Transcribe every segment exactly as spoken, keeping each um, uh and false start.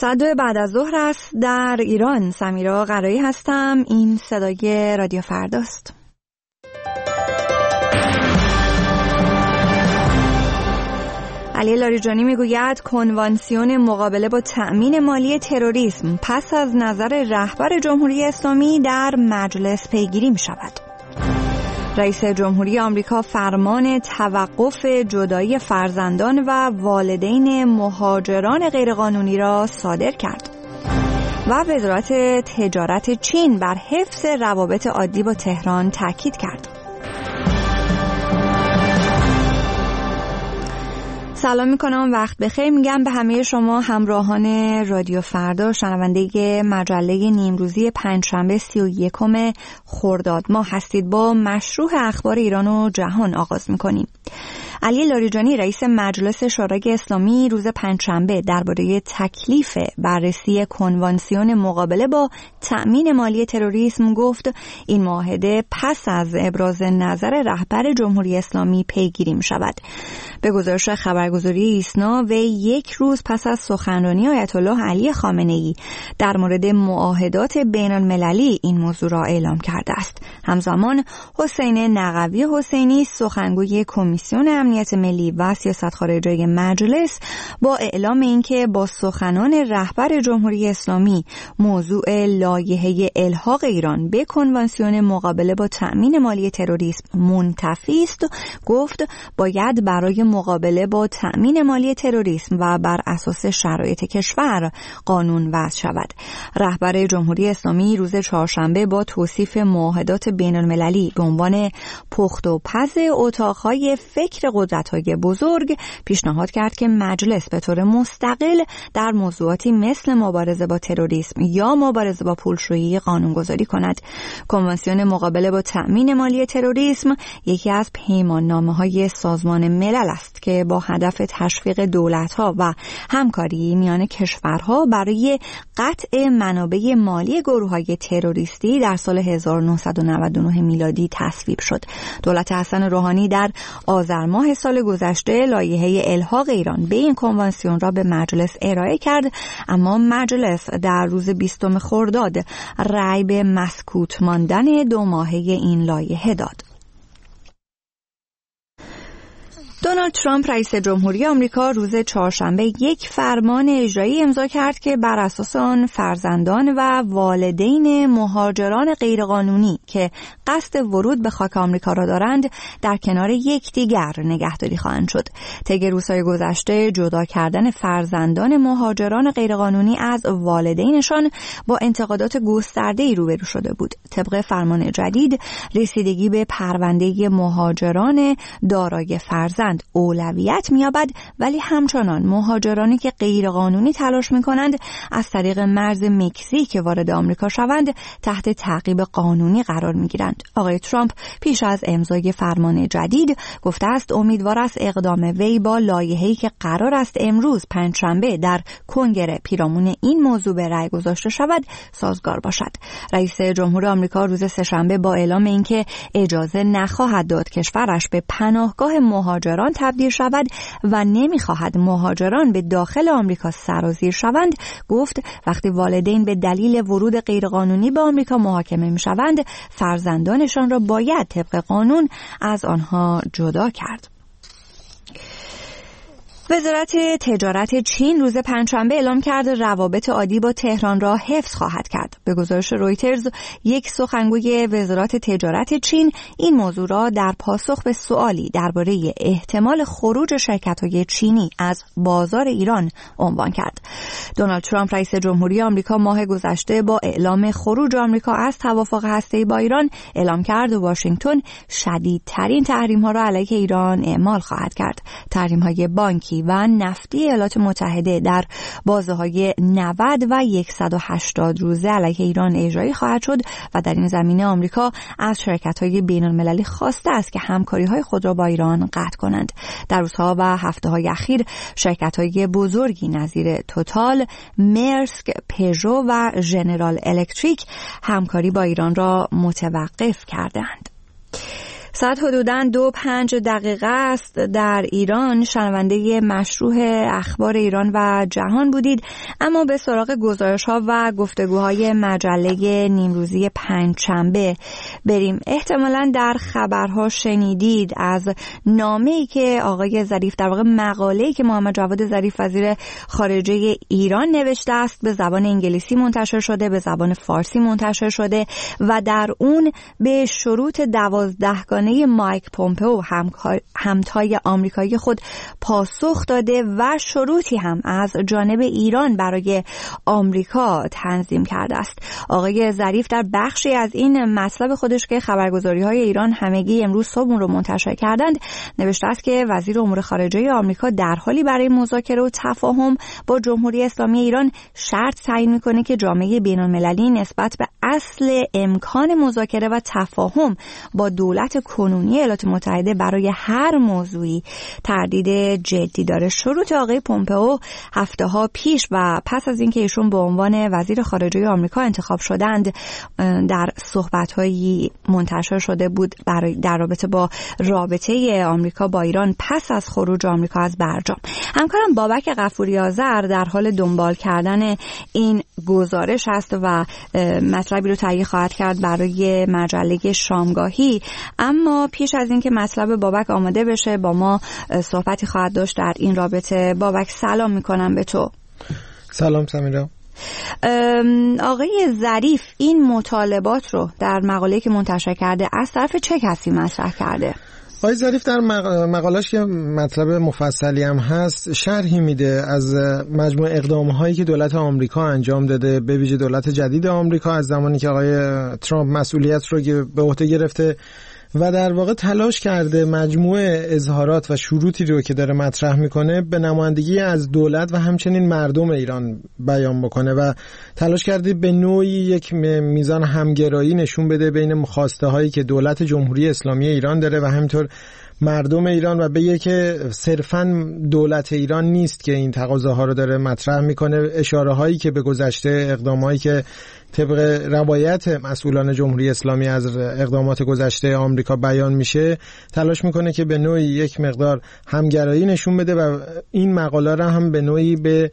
ساعت دو بعد از ظهر است در ایران. سمیرا قرایی هستم. این صدای رادیو فرداست. علی لاریجانی میگوید کنوانسیون مقابله با تأمین مالی تروریسم پس از نظر رهبر جمهوری اسلامی در مجلس پیگیری می شود. رئیس جمهوری آمریکا فرمان توقف جدایی فرزندان و والدین مهاجران غیرقانونی را صادر کرد. و وزارت تجارت چین بر حفظ روابط عادی با تهران تاکید کرد. سلام میکنم، وقت بخیر میگم به همه شما همراهان رادیو فردا، شنونده مجله نیمروزی پنجشنبه سی و یکم خرداد ماه هستید. با مشروع اخبار ایران و جهان آغاز میکنیم. علی لاریجانی رئیس مجلس شورای اسلامی روز پنجشنبه درباره تکلیف بررسی کنوانسیون مقابله با تأمین مالی تروریسم گفت این معاهده پس از ابراز نظر رهبر جمهوری اسلامی پیگیری می شود. به گزارش خبرگزاری ایسنا، وی یک روز پس از سخنرانی آیت الله علی خامنه‌ای در مورد معاهدات بین المللی این موضوع را اعلام کرده است. همزمان حسین نقوی حسینی سخنگوی کمیسیون امنیت ملی و سیاست خارجی مجلس با اعلام اینکه با سخنان رهبر جمهوری اسلامی موضوع لایحه الحاق ایران به کنوانسیون مقابله با تأمین مالی تروریسم منتفی است، گفت باید برای مقابله با تأمین مالی تروریسم و بر اساس شرایط کشور قانون وضع شود. رهبر جمهوری اسلامی روز چهارشنبه با توصیف معاهدات بین المللی به عنوان پخت و پز اتاقهای فکر قدرت‌های بزرگ پیشنهاد کرد که مجلس به طور مستقل در موضوعاتی مثل مبارزه با تروریسم یا مبارزه با پولشویی قانونگذاری کند. کنوانسیون مقابله با تأمین مالی تروریسم یکی از پیماننامه‌های سازمان ملل است که با هدف تشویق دولت‌ها و همکاری میان کشورها برای قطع منابع مالی گروه‌های تروریستی در سال هزار و نهصد و نود و نه میلادی تصویب شد. دولت حسن روحانی در آذر ماه سال گذشته لایحه الحاق ایران به این کنوانسیون را به مجلس ارائه کرد، اما مجلس در روز بیستم خرداد رأی به مسکوت ماندن دو ماهه این لایحه داد. دونالد ترامپ رئیس جمهوری آمریکا روز چهارشنبه یک فرمان اجرایی امضا کرد که بر اساس آن فرزندان و والدین مهاجران غیرقانونی که قصد ورود به خاک آمریکا را دارند در کنار یکدیگر نگهداری خواهند شد. طی روزهای گذشته جدا کردن فرزندان مهاجران غیرقانونی از والدینشان با انتقادات گسترده‌ای روبرو شده بود. طبق فرمان جدید رسیدگی به پرونده مهاجران دارای فرزند اولویت می‌یابد، ولی همچنان مهاجرانی که غیرقانونی تلاش می‌کنند از طریق مرز مکزیک وارد آمریکا شوند تحت تعقیب قانونی قرار می‌گیرند. آقای ترامپ پیش از امضای فرمان جدید گفته است امیدوار است اقدام وی با لایحه‌ای که قرار است امروز پنجشنبه در کنگره پیرامون این موضوع به رأی گذاشته شود سازگار باشد. رئیس جمهور آمریکا روز سه‌شنبه با اعلام اینکه اجازه نخواهد داد کشورش به پناهگاه مهاجران تبدیل شود و نمیخواهد مهاجران به داخل آمریکا سرازیر شوند، گفت وقتی والدین به دلیل ورود غیرقانونی به آمریکا محاکمه میشوند فرزندانشان را باید طبق قانون از آنها جدا کرد. وزارت تجارت چین روز پنجشنبه اعلام کرد روابط عادی با تهران را حفظ خواهد کرد. به گزارش رویترز، یک سخنگوی وزارت تجارت چین این موضوع را در پاسخ به سوالی درباره احتمال خروج شرکت‌های چینی از بازار ایران عنوان کرد. دونالد ترامپ رئیس جمهوری آمریکا ماه گذشته با اعلام خروج آمریکا از توافق هسته‌ای با ایران اعلام کرد واشنگتن شدیدترین تحریم‌ها را علیه ایران اعمال خواهد کرد. تحریم‌های بانکی و نفتی ایالات متحده در بازه‌های نود و صد و هشتاد روزه علیه ایران اجرایی خواهد شد و در این زمینه آمریکا از شرکت‌های بین‌المللی خواسته است که همکاری‌های خود را با ایران قطع کنند. در روزها و هفته‌های اخیر شرکت‌های بزرگی نظیر توتال، مرسک، پژو و ژنرال الکتریک همکاری با ایران را متوقف کردند. ساعت حدوداً دو پنج دقیقه است در ایران. شنونده مشروع اخبار ایران و جهان بودید، اما به سراغ گزارش‌ها و گفتگوهای مجله نیمروزی پنجشنبه بریم. احتمالاً در خبرها شنیدید از نامه‌ای که آقای ظریف، در واقع مقاله‌ای که محمد جواد ظریف وزیر خارجه ایران نوشته است، به زبان انگلیسی منتشر شده، به زبان فارسی منتشر شده و در اون به شروط دوازدهگانه مایک پومپئو همتای آمریکایی خود پاسخ داده و شروطی هم از جانب ایران برای آمریکا تنظیم کرده است. آقای ظریف در بخشی از این مطلب خودش که خبرگزاری‌های ایران همگی امروز صبح رو منتشر کردند نوشته است که وزیر امور خارجه آمریکا در حالی برای مذاکره و تفاهم با جمهوری اسلامی ایران شرط تعیین می‌کنه که جامعه بین‌المللی نسبت به اصل امکان مذاکره و تفاهم با دولت کنونی ایالات متحده برای هر موضوعی تردید جدی داره. شروط آقای پومپئو هفته‌ها پیش و پس از اینکه ایشون به عنوان وزیر خارجه آمریکا انتخاب شدند در صحبت‌هایی منتشر شده بود برای در رابطه با رابطه آمریکا با ایران پس از خروج آمریکا از برجام. همکارم بابک غفوری آذر در حال دنبال کردن این گزارش است و مطلبی رو تهیه خواهد کرد برای مجله شامگاهی. اما پیش از اینکه مطلب بابک آماده بشه با ما صحبتی خواهد داشت در این رابطه. بابک سلام میکنم به تو. سلام سمیرا. آقای ظریف این مطالبات رو در مقاله‌ای که منتشر کرده از طرف چه کسی مطرح کرده؟ آقای ظریف در مقاله‌اش که مطلب مفصلی هم هست شرحی میده از مجموع اقدام‌هایی که دولت آمریکا انجام داده، به ویژه دولت جدید آمریکا از زمانی که آقای ترامپ مسئولیت رو به عهده گرفته و در واقع تلاش کرده مجموع اظهارات و شروطی رو که داره مطرح میکنه به نمایندگی از دولت و همچنین مردم ایران بیان بکنه و تلاش کرده به نوعی یک میزان همگرایی نشون بده بین خواسته هایی که دولت جمهوری اسلامی ایران داره و همینطور مردم ایران و بگه که صرفاً دولت ایران نیست که این تقاضاها رو داره مطرح میکنه. اشاره هایی که به گذشته، اقداماتی که طبق روایت مسئولان جمهوری اسلامی از اقدامات گذشته آمریکا بیان میشه، تلاش میکنه که به نوعی یک مقدار همگرایی نشون بده و این مقاله را هم به نوعی به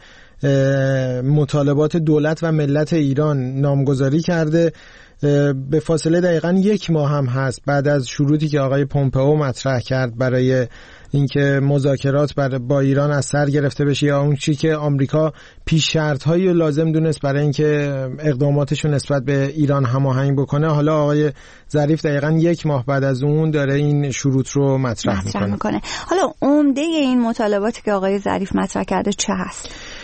مطالبات دولت و ملت ایران نامگذاری کرده. به فاصله دقیقاً یک ماه هم هست بعد از شروطی که آقای پومپئو مطرح کرد برای اینکه مذاکرات با ایران از سر گرفته بشه یا اون چیزی که آمریکا پیش شرط‌هایی لازم دونست برای اینکه اقداماتش رو نسبت به ایران هماهنگ بکنه. حالا آقای ظریف دقیقاً یک ماه بعد از اون داره این شروط رو مطرح, مطرح میکنه. میکنه. حالا عمده این مطالباتی که آقای ظریف مطرح کرده چه هست؟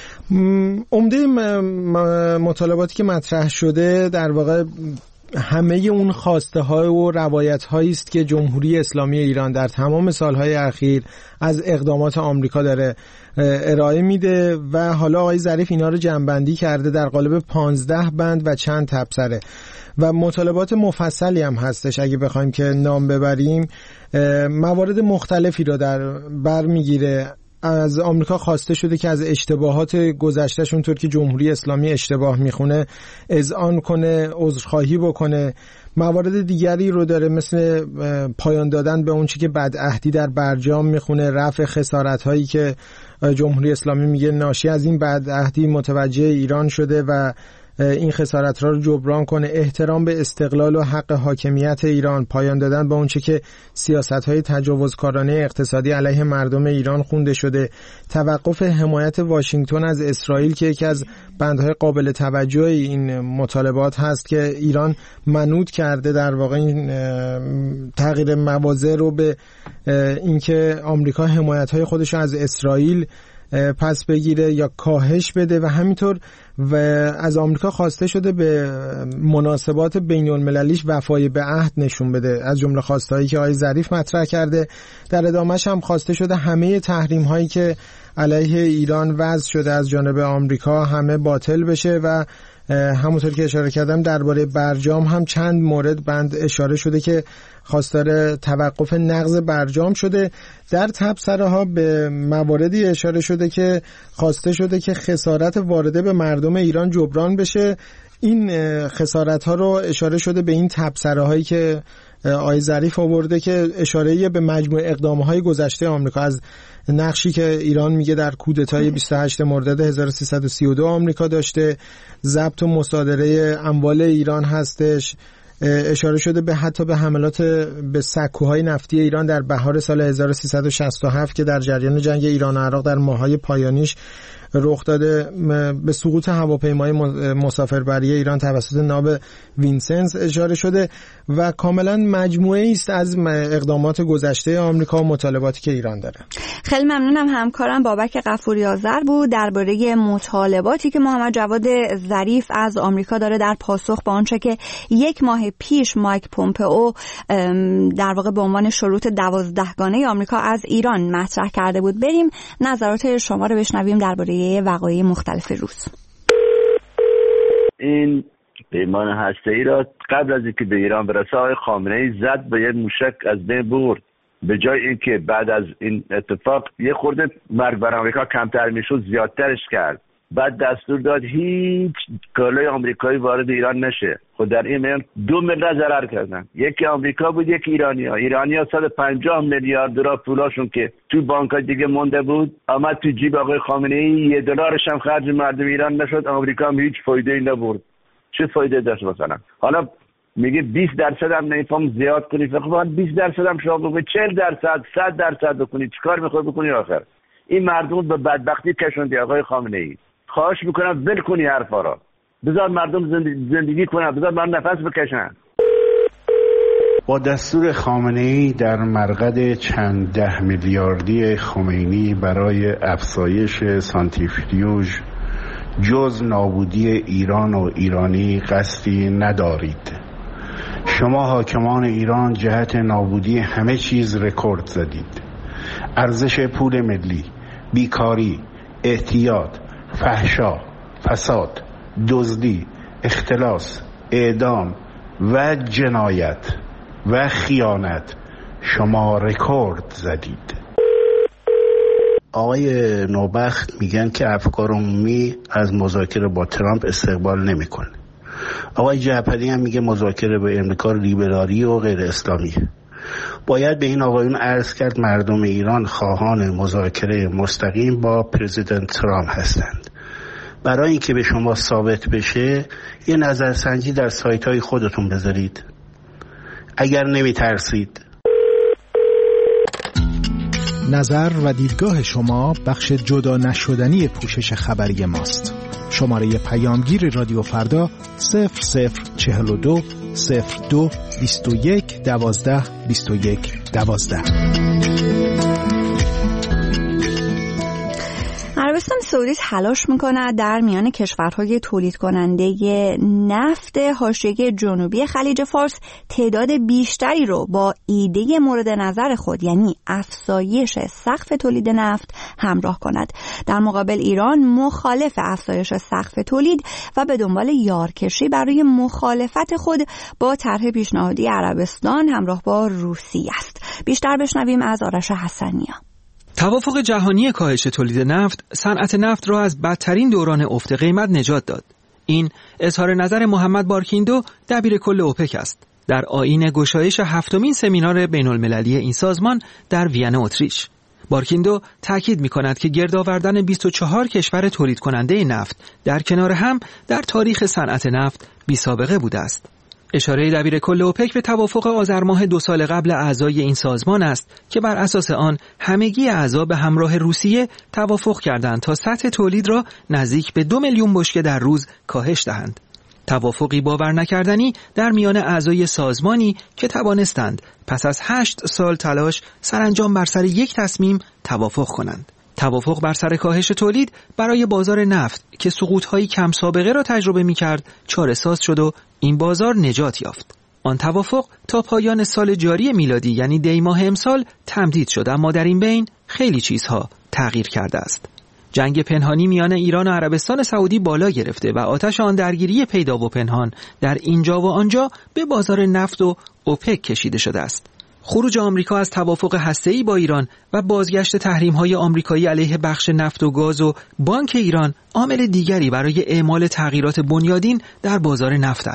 عمده مطالباتی که مطرح شده در واقع همه اون خواسته ها و روایت هایی است که جمهوری اسلامی ایران در تمام سالهای اخیر از اقدامات آمریکا داره ارائه میده و حالا آقای ظریف اینا رو جمع‌بندی کرده در قالب پانزده بند و چند تبصره و مطالبات مفصلی هم هستش. اگه بخوایم که نام ببریم موارد مختلفی رو در بر میگیره. از آمریکا خواسته شده که از اشتباهات گذشته‌ش اونطور که جمهوری اسلامی اشتباه میخونه اذعان کنه، عذرخواهی بکنه. موارد دیگری رو داره مثل پایان دادن به اون چیزی که بدعهدی در برجام میخونه، رفع خسارت‌هایی که جمهوری اسلامی میگه ناشی از این بدعهدی متوجه ایران شده و این خسارت را رو جبران کنه، احترام به استقلال و حق حاکمیت ایران، پایان دادن به اون چه که سیاست‌های تجاوزکارانه اقتصادی علیه مردم ایران خونده شده، توقف حمایت واشنگتن از اسرائیل که یکی از بندهای قابل توجه این مطالبات هست که ایران منوط کرده در واقع این تغییر مواضع رو به اینکه آمریکا حمایت‌های خودش از اسرائیل پس بگیره یا کاهش بده و همینطور و از آمریکا خواسته شده به مناسبات بین المللیش وفای به عهد نشون بده. از جمله خواستهایی که آقای ظریف مطرح کرده در ادامهش هم خواسته شده همه تحریم هایی که علیه ایران وضع شده از جانب آمریکا همه باطل بشه و همونطور که اشاره کردم درباره برجام هم چند مورد بند اشاره شده که خواستار توقف نقض برجام شده. در تبصره ها به مواردی اشاره شده که خواسته شده که خسارت وارده به مردم ایران جبران بشه. این خسارت ها رو اشاره شده به این تبصره هایی که آقای ظریف آورده که اشاره به مجموع اقدام‌های گذشته آمریکا، از نقشی که ایران میگه در کودتای بیست و هشتم مرداد هزار و سیصد و سی و دو آمریکا داشته، ضبط و مصادره اموال ایران هستش. اشاره شده به حتی به حملات به سکوهای نفتی ایران در بهار سال هزار و سیصد و شصت و هفت که در جریان جنگ ایران و عراق در ماه‌های پایانیش رخ داده، به سقوط هواپیمای مسافربری ایران توسط ناو وینسنس اشاره شده و کاملا مجموعه است از اقدامات گذشته آمریکا و مطالباتی که ایران داره. خیلی ممنونم. همکارم بابک غفوری آذر بود درباره مطالباتی که محمد جواد ظریف از آمریکا داره در پاسخ به آنچه که یک ماه پیش مایک پومپئو در واقع به عنوان شروط دوازدهگانه آمریکا از ایران مطرح کرده بود. بریم نظرات شما رو بشنویم درباره وقایع مختلف روز. این پیمان هسته‌ای را قبل از اینکه به ایران برسه آقای خامنه‌ای زد به یه موشک از بین برد. به جای اینکه بعد از این اتفاق یه خورده مرگ بر آمریکا کمتر میشد زیادترش کرد. بعد دستور داد هیچ کالای آمریکایی وارد ایران نشه. خود در این میان دو ملت ضرر کردن، یکی آمریکا بود یکی ایرانیا. ایرانیا صد و پنجاه میلیارد دلار پولاشون که تو بانک‌ها دیگه مونده بود آمد تو جیب آقای خامنه‌ای، یه دلارش هم خرج مردم ایران نشد. آمریکا هم هیچ فایده‌ای نبرد. چه فایده داشت مثلا؟ حالا میگه بیست درصد هم نمیفهم زیاد کنی، فقط بیست درصد هم شما بگید چهل درصد صد درصد بکنید، چیکار میخوای بکنی آخر؟ این مردم به بدبختی کشوندی آقای خامنه‌ای. خواهش میکنم ول کنی حرفا را، بذار مردم زندگی, زندگی کنن، بذار مردم نفس بکشن. با دستور خامنه‌ای در مرقد چند ده میلیاردی خمینی برای افزایش سانتریفیوژ جز نابودی ایران و ایرانی قصدی ندارید. شما حاکمان ایران جهت نابودی همه چیز رکورد زدید. ارزش پول ملی، بیکاری، اعتیاد، فحشا، فساد، دزدی، اختلاس، اعدام و جنایت و خیانت شما رکورد زدید. آقای نوبخت میگن که افکار عمومی از مذاکره با ترامپ استقبال نمیکنه. آقای جعفری هم میگه مذاکره با امریکا لیبرالی و غیر اسلامی. باید به این آقایون عرض کرد مردم ایران خواهان مذاکره مستقیم با پرزیدنت ترامپ هستند. برای اینکه به شما ثابت بشه یه نظرسنجی در سایت های خودتون بذارید اگر نمی ترسید. نظر و دیدگاه شما بخش جدا نشدنی پوشش خبری ماست. شماره پیامگیر رادیو فردا صفر صفر چهل و دو صفر دو بیست و یک دوازده بیست و یک دوازده. عربستان سعودی تلاش می‌کند در میان کشورهای تولید کننده نفت حاشیه جنوبی خلیج فارس تعداد بیشتری رو با ایده مورد نظر خود، یعنی افزایش سقف تولید نفت، همراه کند. در مقابل ایران مخالف افزایش سقف تولید و به دنبال یارکشی برای مخالفت خود با طرح پیشنهادی عربستان همراه با روسیه است. بیشتر بشنویم از آرش حسنیا. توافق جهانی کاهش تولید نفت صنعت نفت را از بدترین دوران افت قیمت نجات داد. این اظهار نظر محمد بارکیندو دبیر کل اوپک است در آیین گشایش هفتمین سمینار بین المللی این سازمان در وین اتریش. بارکیندو تاکید می‌کند که گرد آوردن بیست و چهار کشور تولید کننده نفت در کنار هم در تاریخ صنعت نفت بی‌سابقه بوده است. اشاره دبیر کل اوپک به توافق آذر ماه دو سال قبل اعضای این سازمان است که بر اساس آن همگی اعضا به همراه روسیه توافق کردند تا سطح تولید را نزدیک به دو میلیون بشکه در روز کاهش دهند. توافقی باور نکردنی در میان اعضای سازمانی که توانستند پس از هشت سال تلاش سرانجام بر سر یک تصمیم توافق کنند. توافق بر سر کاهش تولید برای بازار نفت که سقوط‌های کم سابقه را تجربه می‌کرد چاره‌ساز شد و این بازار نجات یافت. آن توافق تا پایان سال جاری میلادی یعنی دی ماه امسال تمدید شد، اما در این بین خیلی چیزها تغییر کرده است. جنگ پنهانی میان ایران و عربستان سعودی بالا گرفته و آتش آن درگیری پیدا و پنهان در اینجا و آنجا به بازار نفت و اوپک کشیده شده است. خروج آمریکا از توافق هسته‌ای با ایران و بازگشت تحریم‌های آمریکایی علیه بخش نفت و گاز و بانک ایران عامل دیگری برای اعمال تغییرات بنیادین در بازار نفت است.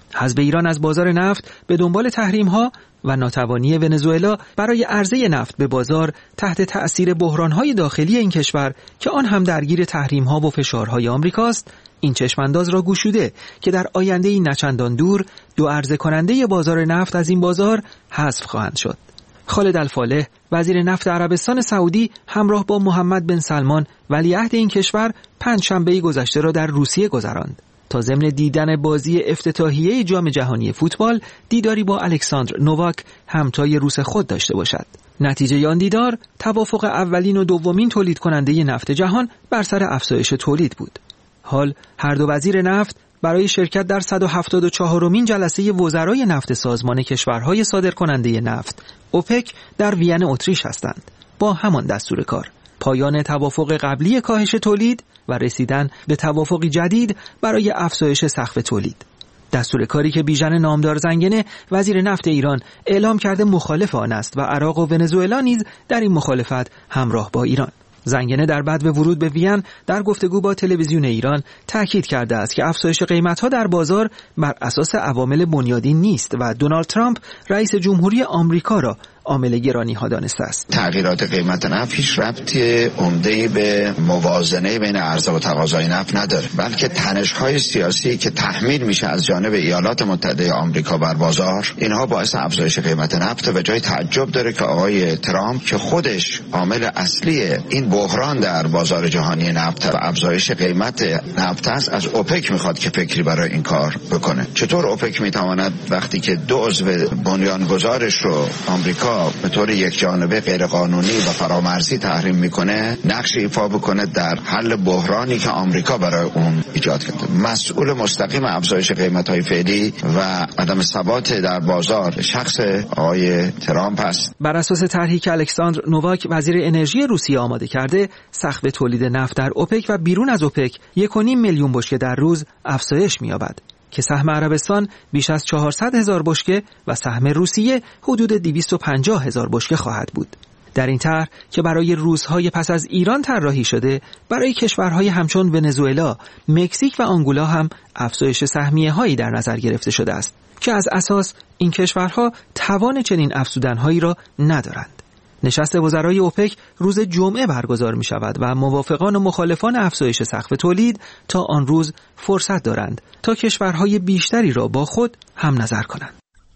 حذف ایران از بازار نفت به دنبال تحریم‌ها و ناتوانی ونزوئلا برای عرضه نفت به بازار تحت تأثیر بحران‌های داخلی این کشور که آن هم درگیر تحریم‌ها و فشارهای آمریکاست، این چشمانداز را گشوده که در آینده‌ای نچندان دور دو عرضه کننده بازار نفت از این بازار حذف خواهند شد. خالد الفالح وزیر نفت عربستان سعودی همراه با محمد بن سلمان ولیعهد این کشور پنجشنبه گذشته را در روسیه گذراند تا ضمن دیدن بازی افتتاحیه جام جهانی فوتبال دیداری با الکساندر نوواک همتای روس خود داشته باشد. نتیجه آن دیدار توافق اولین و دومین تولید کننده نفت جهان بر سر افزایش تولید بود. حال هر دو وزیر نفت برای شرکت در صد و هفتاد و چهارمین جلسه وزرای نفت سازمان کشورهای صادرکننده نفت اوپک در وین اتریش هستند با همان دستور کار: پایان توافق قبلی کاهش تولید و رسیدن به توافقی جدید برای افزایش سقف تولید. دستور کاری که بیژن نامدار زنگنه وزیر نفت ایران اعلام کرده مخالف آن است و عراق و ونزوئلا نیز در این مخالفت همراه با ایران. زنگنه در بدو ورود به وین در گفتگو با تلویزیون ایران تاکید کرده است که افزایش قیمت‌ها در بازار بر اساس عوامل بنیادین نیست و دونالد ترامپ رئیس جمهوری آمریکا را عامل گرانی ها دانسته است. تغییرات قیمت نفت هیچ ربطی عمده‌ای به موازنه بین عرضه و تقاضای نفت نداره، بلکه تنش‌های سیاسی که تحمیل میشه از جانب ایالات متحده آمریکا بر بازار، اینها باعث افزایش قیمت نفت و جای تعجب داره که آقای ترامپ که خودش عامل اصلی این بحران در بازار جهانی نفت و افزایش قیمت نفت است، از اوپک میخواد که فکری برای این کار بکنه. چطور اوپک میتواند وقتی که دو عضو بنیانگذارش رو آمریکا به طور یک جانبه غیر قانونی و فرامرزی تحریم میکنه، نقش ایفا بکنه در حل بحرانی که آمریکا برای اون ایجاد کرده؟ مسئول مستقیم افزایش قیمت‌های فعلی و عدم ثبات در بازار شخص آقای ترامپ است. بر اساس طرحی که الکساندر نوواک وزیر انرژی روسیه آماده کرده، سقف تولید نفت در اوپک و بیرون از اوپک یک و نیم میلیون بشکه در روز افزایش می‌یابد که سهم عربستان بیش از چهارصد هزار بشکه و سهم روسیه حدود دویست و پنجاه هزار بشکه خواهد بود. در این طرح که برای روزهای پس از ایران طراحی شده، برای کشورهای همچون ونزوئلا، مکزیک و آنگولا هم افزایش سهمیه‌هایی در نظر گرفته شده است که از اساس این کشورها توان چنین افزودن‌هایی را ندارند. نشست وزرای اوپک روز جمعه برگزار می شود و موافقان و مخالفان افزایش سقف تولید تا آن روز فرصت دارند تا کشورهای بیشتری را با خود هم نظر کنند.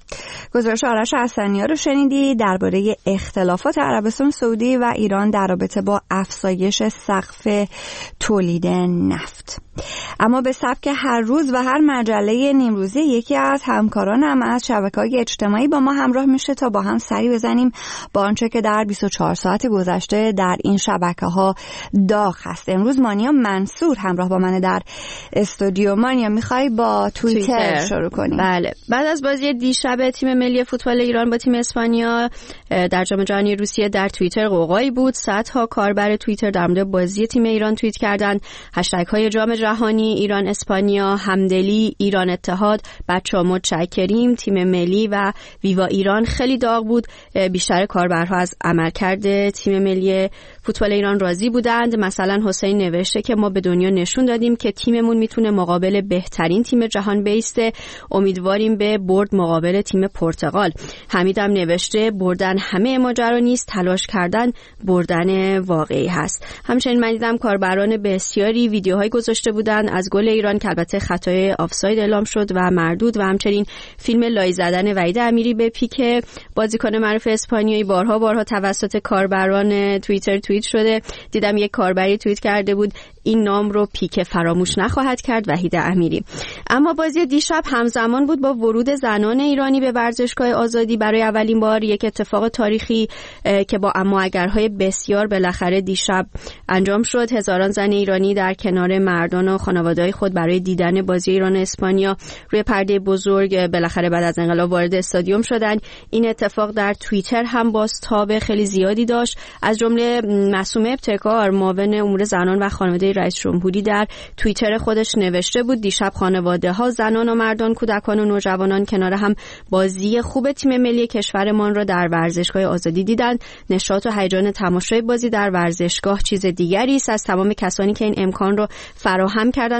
گزارش آرش حسنی‌ها رو شنیدی درباره اختلافات عربستان سعودی و ایران در رابطه با افزایش سقف تولید نفت. اما به سبک هر روز و هر مجله نیمروزی یکی از همکارانم از شبکه‌های اجتماعی با ما همراه میشه تا با هم سری بزنیم با آنچه که در بیست و چهار ساعت گذشته در این شبکه‌ها داغ هست. امروز مانیا منصور همراه با من در استودیو. مانیا، میخوای با توییتر, توییتر شروع کنیم؟ بله. بعد از بازی دیشب تیم ملی فوتبال ایران با تیم اسپانیا در جام جهانی روسیه در توییتر قوقایی بود. صدها کاربر توییتر در مورد بازی تیم ایران توییت کردند. هشتگ‌های جام جهانی، ایران اسپانیا، همدلی، ایران اتحاد، بچه‌ها متشکریم، تیم ملی و ویوا ایران خیلی داغ بود. بیشتر کاربرها از عملکرد تیم ملی فوتبال ایران راضی بودند. مثلا حسین نوشته که ما به دنیا نشون دادیم که تیممون میتونه مقابل بهترین تیم جهان بیسته. امیدواریم به برد مقابل تیم پرتغال. حمیدم نوشته بردن همه ماجرا نیست، تلاش کردن بردن واقعی هست. همچنین من دیدم کاربران بسیاری ویدیوهای گذاشته بودن از گل ایران که البته خطای آفساید اعلام شد و مردود، و همچنین فیلم لای زدن وحید امیری به پیک بازیکن معروف اسپانیایی بارها بارها توسط کاربران توییتر توییت شده. دیدم یک کاربری توییت کرده بود این نام رو پیک فراموش نخواهد کرد، وحید امیری. اما بازی دیشب همزمان بود با ورود زنان ایرانی به ورزشگاه آزادی. برای اولین بار یک اتفاق تاریخی که با اما اگرهای بسیار بالاخره دیشب انجام شد. هزاران زن ایرانی در کنار مردان و خانواده‌های خود برای دیدن بازی ایران و اسپانیا روی پرده بزرگ بالاخره بعد از انقلاب وارد استادیوم شدند. این اتفاق در توییتر هم بازتاب خیلی زیادی داشت. از جمله معصومه ابتکار، معاون امور زنان و خانواده رئیس جمهوری، در توییتر خودش نوشته بود دیشب خانواده‌ها، زنان و مردان، کودکان و نوجوانان کنار هم بازی خوب تیم ملی کشورمان را در ورزشگاه آزادی دیدند. نشاط و هیجان تماشای بازی در ورزشگاه چیز دیگری است. از تمام کسانی که این امکان را فراهم کردند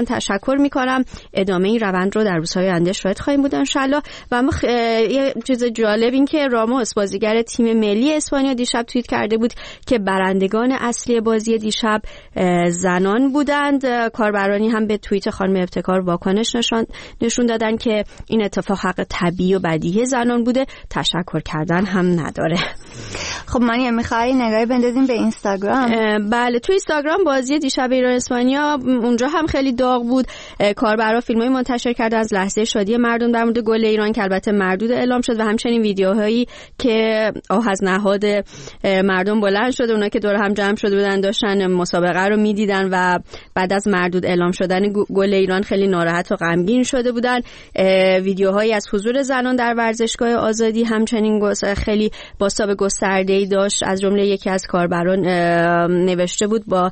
کردن. تشکر میکنم. ادامه این روند رو در روزهای آینده شاهد خواهیم بود انشالله. و اما خ... یه چیز جالب این که راموس بازیگر تیم ملی اسپانیا دیشب توییت کرده بود که برندگان اصلی بازی دیشب زنان بودند. کاربرانی هم به توییت خانم ابتکار واکنش نشان نشون دادن که این اتفاق حق طبیعی و بدیهی زنان بوده، تشکر کردن هم نداره. خب مانی میخوای نگاهی بندازیم به اینستاگرام؟ بله، تو اینستاگرام بازی دیشب ایران اسپانیا اونجا هم خیلی داغ بود. کاربرا فیلمای منتشر کردن از لحظه شادی مردم در مورد گل ایران که البته مردود اعلام شد و همچنین ویدیوهایی که آه از نهاد مردم بلند شده، اونا که دور هم جمع شده بودن داشتن مسابقه رو میدیدن و بعد از مردود اعلام شدن گل ایران خیلی ناراحت و غمگین شده بودن. ویدیوهایی از حضور زنان در ورزشگاه آزادی همچنین خیلی بازتاب گسترده‌ای داشت. از جمله یکی از کاربران نوشته بود با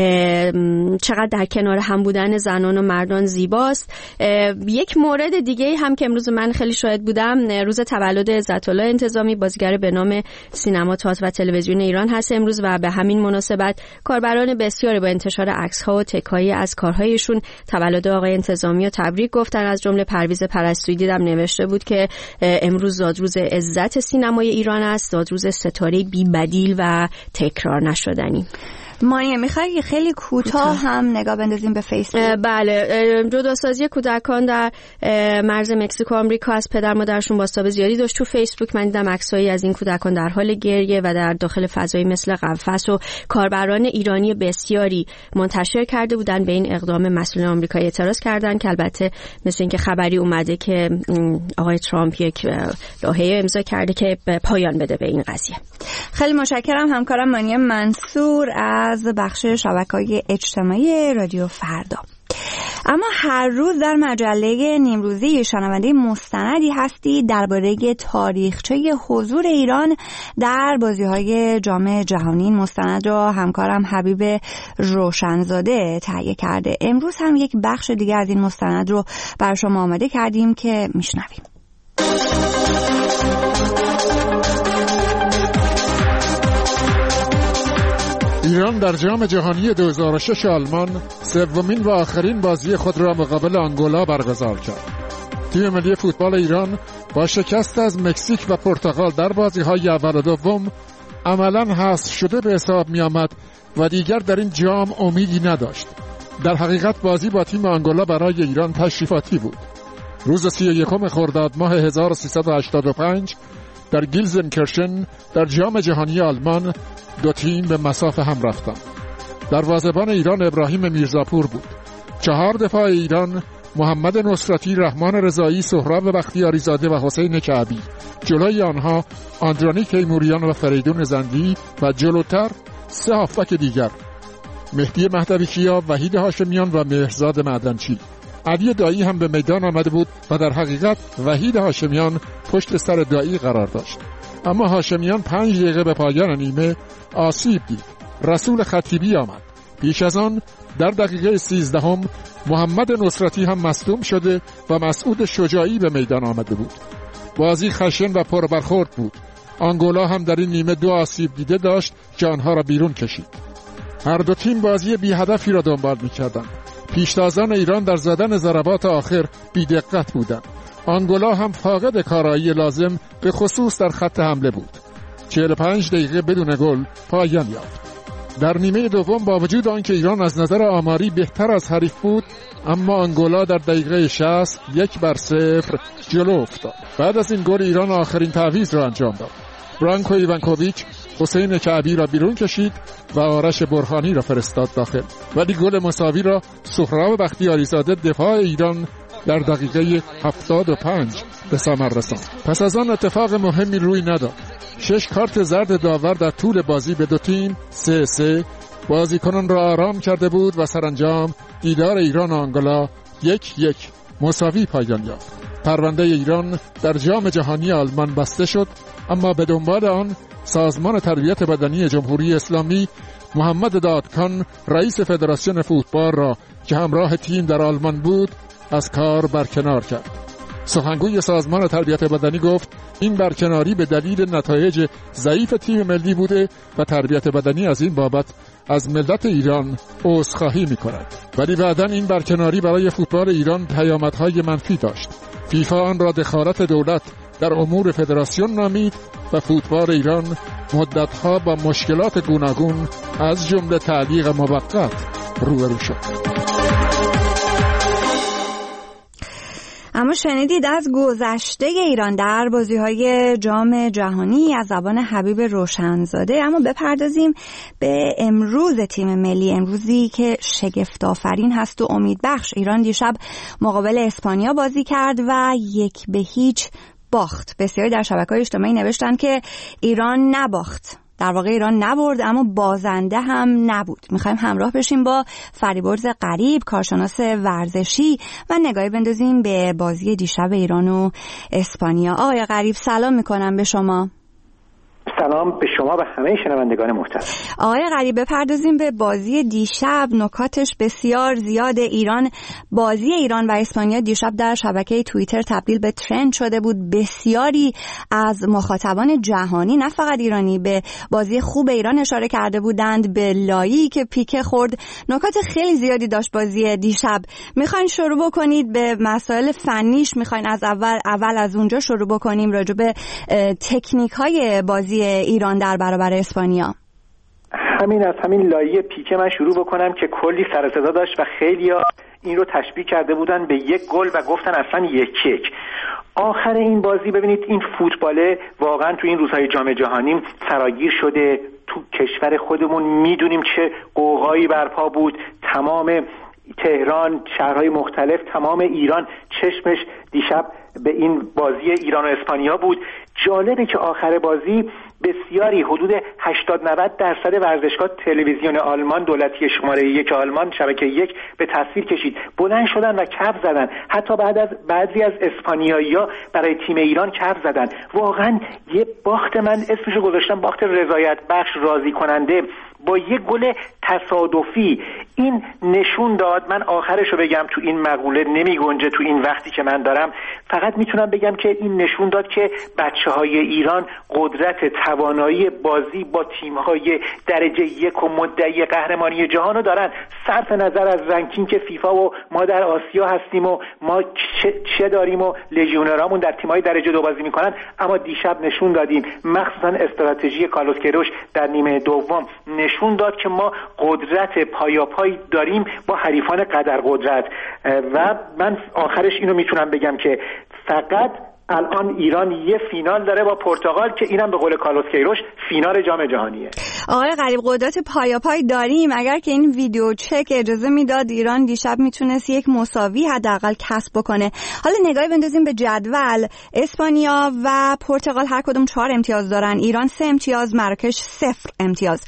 چقدر در کنار هم بودن زنان و مردان زیباست. یک مورد دیگه هم که امروز من خیلی شاهد بودم، روز تولد عزت‌الله انتظامی، بازیگر به نام سینما، تئاتر و تلویزیون ایران هست امروز و به همین مناسبت کاربران بسیاری با انتشار عکس‌ها و تکایی از کارهایشون تولد آقای انتظامی رو تبریک گفتن. از جمله پرویز پرستویی دیدم نوشته بود که امروز زادروز عزت سینمای ایران است، زادروز ستاره بی بدیل و تکرار نشدنی. مانی میخوایی خیلی کوتاه هم نگاه بندازیم به فیسبوک؟ بله، جداسازی کودکان در مرز مکزیک و آمریکا از پدر مادرشون بازتاب زیادی داشت. تو فیسبوک من دیدم عکسایی از این کودکان در حال گریه و در داخل فضایی مثل قفس و کاربران ایرانی بسیاری منتشر کرده بودن. به این اقدام مسئولان آمریکایی اعتراض کردن که البته مثل اینکه خبری اومده که آقای ترامپ یک لایحه امضا کرده که پایان بده به این قضیه. خیلی متشکرم همکارم مانی منصور از بخش شبکه‌های اجتماعی رادیو فردا. اما هر روز در مجله نیمروزی شنونده مستندی هستی درباره تاریخچه حضور ایران در بازی‌های جام جهانی. این مستند را همکارم حبیب روشنزاده تهیه کرده. امروز هم یک بخش دیگه از این مستند رو برای شما آماده کردیم که میشنویم. ایران در جام جهانی دو هزار و شش آلمان سومین و آخرین بازی خود را مقابل آنگولا برگزار کرد. تیم ملی فوتبال ایران با شکست از مکزیک و پرتغال در بازی‌های اول و دوم عملاً حذف شده به حساب می‌آمد و دیگر در این جام امیدی نداشت. در حقیقت بازی با تیم آنگولا برای ایران تشریفاتی بود. روز سی و یکم خرداد ماه هزار و سیصد و هشتاد و پنج در گیلزنکرشن در جام جهانی آلمان دو تیم به مسافه هم رفتند. دروازه‌بان ایران ابراهیم میرزاپور بود. چهار دفاع ایران محمد نصرتی، رحمان رضایی، سهراب بختیاری زاده و حسین کعبی. جلوی آنها آندرانی کیموریان و فریدون زندی و جلوتر سه هافبک دیگر: مهدی مهدوی کیا، وحید هاشمیان و مهرزاد معدنچی. علی دایی هم به میدان آمده بود و در حقیقت وحید هاشمیان پشت سر دایی قرار داشت. اما هاشمیان پنج دقیقه به پایان نیمه آسیب دید. رسول خطیبی آمد. پیش از آن در دقیقه سیزدهم محمد نصرتی هم مصدوم شده و مسعود شجاعی به میدان آمده بود. بازی خشن و پربرخورد بود. آنگولا هم در این نیمه دو آسیب دیده داشت که آنها را بیرون کشید. هر دو تیم بازی بی هدفی را دنبال می‌کردند. پیشتازان ایران در زدن ضربات آخر بی دقت بودند. آنگولا هم فاقد کارایی لازم به خصوص در خط حمله بود. چهل و پنج دقیقه بدون گل پایان یافت. در نیمه دوم با وجود آنکه ایران از نظر آماری بهتر از حریف بود، اما آنگولا در دقیقه شصت یک بر صفر جلو افتاد. بعد از این گل ایران آخرین تعویض را انجام داد. برانکو ایوانکوویچ حسین کعبی را بیرون کشید و آرش برهانی را فرستاد داخل. ولی گل مساوی را سهراب بختیاری زاده دفاع ایران در دقیقه هفتاد و پنج به ثمر رساند. پس از آن اتفاق مهمی روی نداد. شش کارت زرد داور در طول بازی به دو تیم سه سه بازیکنان را آرام کرده بود و سرانجام دیدار ایران و آنگولا یک یک مساوی پایان یافت. پرونده ایران در جام جهانی آلمان بسته شد، اما به دنبال آن سازمان تربیت بدنی جمهوری اسلامی محمد دادکان رئیس فدراسیون فوتبال را که همراه تیم در آلمان بود از کار برکنار کرد. سخنگوی سازمان تربیت بدنی گفت این برکناری به دلیل نتایج ضعیف تیم ملی بوده و تربیت بدنی از این بابت از ملت ایران عذرخواهی می‌کند. ولی بعداً این برکناری برای فوتبال ایران پیامدهای منفی داشت. فیفا آن را دخالت دولت در امور فدراسیون نامید و فوتبال ایران مدتها با مشکلات گوناگون از جمله تعلیق موقت روبرو شد. اما شنیدید از گذشته ایران در بازی‌های جام جهانی از زبان حبیب روشنزاده. اما بپردازیم به امروز تیم ملی، امروزی که شگفت‌آفرین هست و امیدبخش. ایران دیشب مقابل اسپانیا بازی کرد و یک به هیچ باخت. بسیاری در شبکه‌های اجتماعی نوشتن که ایران نباخت، در واقع ایران نبرد اما بازنده هم نبود. میخوایم همراه بشیم با فریبرز غریب، کارشناس ورزشی، و نگاهی بندازیم به بازی دیشب ایران و اسپانیا. آقای غریب سلام میکنم به شما. سلام به شما و همه شنوندگان محترم. آقای غریب بپردازیم به بازی دیشب، نکاتش بسیار زیاد. ایران بازی ایران و اسپانیا دیشب در شبکه توییتر تبدیل به ترند شده بود. بسیاری از مخاطبان جهانی، نه فقط ایرانی، به بازی خوب ایران اشاره کرده بودند، به لایی که پیکه خورد. نکات خیلی زیادی داشت بازی دیشب. میخواین شروع بکنید به مسائل فنیش؟ میخواین از اول اول از اونجا شروع بکنیم راجع به تکنیک های بازی ایران در برابر اسپانیا؟ همین از همین لایه پیکه من شروع بکنم که کلی سر و صدا داشت و خیلی‌ها این رو تشبیه کرده بودن به یک گل و گفتن اصلا یک یک. آخر این بازی ببینید این فوتباله واقعا تو این روزهای جام جهانی فراگیر شده. تو کشور خودمون میدونیم چه قوقایی برپا بود. تمام تهران، شهرهای مختلف، تمام ایران چشمش دیشب به این بازی ایران و اسپانیا بود. جالبه که آخر بازی بسیاری، حدود هشتاد نود درصد ورزشگاه تلویزیون آلمان دولتی شماره یک آلمان، شبکه یک، به تصویر کشید، بلند شدن و کف زدن. حتی بعد از بعضی از اسپانیایی‌ها برای تیم ایران کف زدن. واقعا یه باخت، من اسمشو گذاشتم باخت رضایت بخش، راضی کننده، با یه گل تصادفی. این نشون داد، من آخرشو بگم تو این مقوله نمی گنجه تو این وقتی که من دارم، فقط میتونم بگم که این نشون داد که بچه‌های ایران قدرت، توانایی بازی با تیم‌های درجه یک و مدعی قهرمانی جهان رو دارن. صرف نظر از رنکینگ فیفا و ما در آسیا هستیم و ما چه, چه داریم و لژیونرامون در تیم‌های درجه دو بازی میکنن، اما دیشب نشون دادیم، مخصوصا استراتژی کارلوس کیروش در نیمه دوم نشون داد که ما قدرت پایاپای داریم با حریفان قدر قدرت. و من آخرش اینو میتونم بگم که فقط الان ایران یه فینال داره با پرتغال که اینم به قول کارلوس کیروش فینال جام جهانیه. آقای غریب، قدرت پایاپای داریم. اگر که این ویدیو چک اجازه میداد ایران دیشب میتونست یک مساوی حداقل کسب بکنه. حالا نگاهی بندازیم به جدول. اسپانیا و پرتغال هر کدوم چهار امتیاز دارن، ایران سه امتیاز، مراکش صفر امتیاز.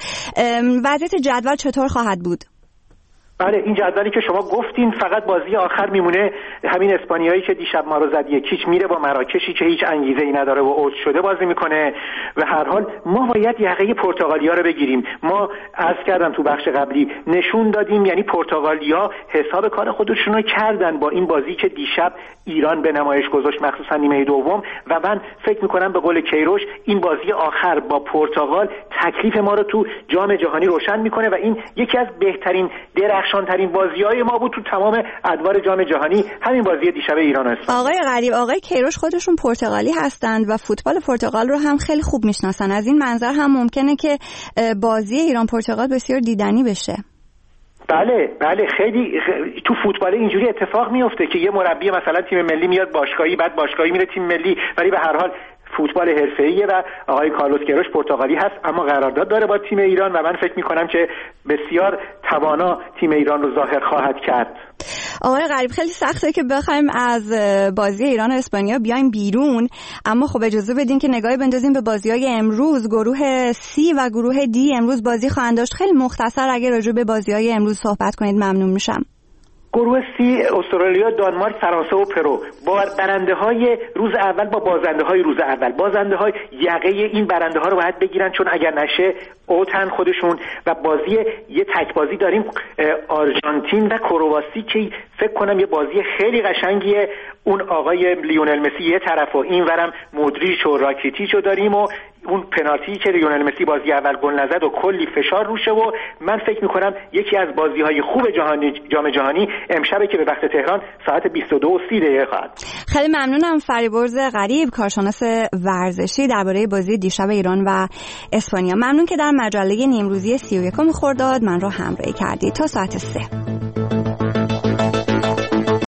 وضعیت جدول چطور خواهد بود؟ بله، این جدولی که شما گفتین فقط بازی آخر میمونه همین اسپانیایی که دیشب ما رو زد یکیچ، میره با مراکشی که هیچ انگیزه‌ای نداره و اوج شده بازی میکنه. و هر حال ما باید یقه پرتغالیا رو بگیریم. ما عرض کردم تو بخش قبلی نشون دادیم، یعنی پرتغالیا حساب کار خودشون رو کردن با این بازی که دیشب ایران به نمایش گذاشت، مخصوصا نیمه دوم. و من فکر میکنم به قول کیروش این بازی آخر با پرتغال تکلیف ما رو تو جام جهانی روشن میکنه و این یکی از بهترین درخشانترین بازی‌های ما بود تو تمام ادوار جام جهانی، همین بازی دیشب ایران است. آقای غریب، آقای کیروش خودشون پرتغالی هستند و فوتبال پرتغال رو هم خیلی خوب میشناسن. از این منظر هم ممکنه که بازی ایران پرتغال بسیار دیدنی بشه. بله بله، خیلی خ... تو فوتبال اینجوری اتفاق میفته که یه مربی مثلا تیم ملی میاد باشگاهی، بعد باشگاهی میره تیم ملی، ولی به هر حال فوتبال حرفه‌ایه و آقای کارلوس کیروش پرتغالی هست اما قرارداد داره با تیم ایران و من فکر می‌کنم که بسیار توانا تیم ایران رو ظاهر خواهد کرد. آقای غریب، خیلی سخته که بخوایم از بازی ایران و اسپانیا بیایم بیرون، اما خب اجازه بدین که نگاهی بندازیم به بازی‌های امروز. گروه سی و گروه دی امروز بازی خواهند داشت. خیلی مختصر اگه راجع به بازی‌های امروز صحبت کنید ممنون میشم. گروه سی استرالیا، دانمارک، فرانسه و پرو. با برنده های روز اول با بازنده های روز اول. بازنده های یقه این برنده ها رو باید بگیرن، چون اگر نشه اوتن خودشون. و بازی یه تک بازی داریم آرژانتین و کرواسی که فکر کنم یه بازی خیلی قشنگیه. اون آقای لیونل مسی یه طرف و این ورم مودریچ و راکیتیچ رو داریم و اون پنالتی که لیونل مسی بازی اول گل نزد و کلی فشار روشه و من فکر میکنم یکی از بازی‌های خوب جهانی جام جهانی امشبه که به وقت تهران ساعت بیست و دو و سی دقیقه خواهد. خیلی ممنونم. فریبرز غریب، کارشناس ورزشی، درباره بازی دیشب ایران و اسپانیا. ممنون که در مجله نیمروزی سی و یکم خرداد من رو همراهی کردید. تا ساعت سه.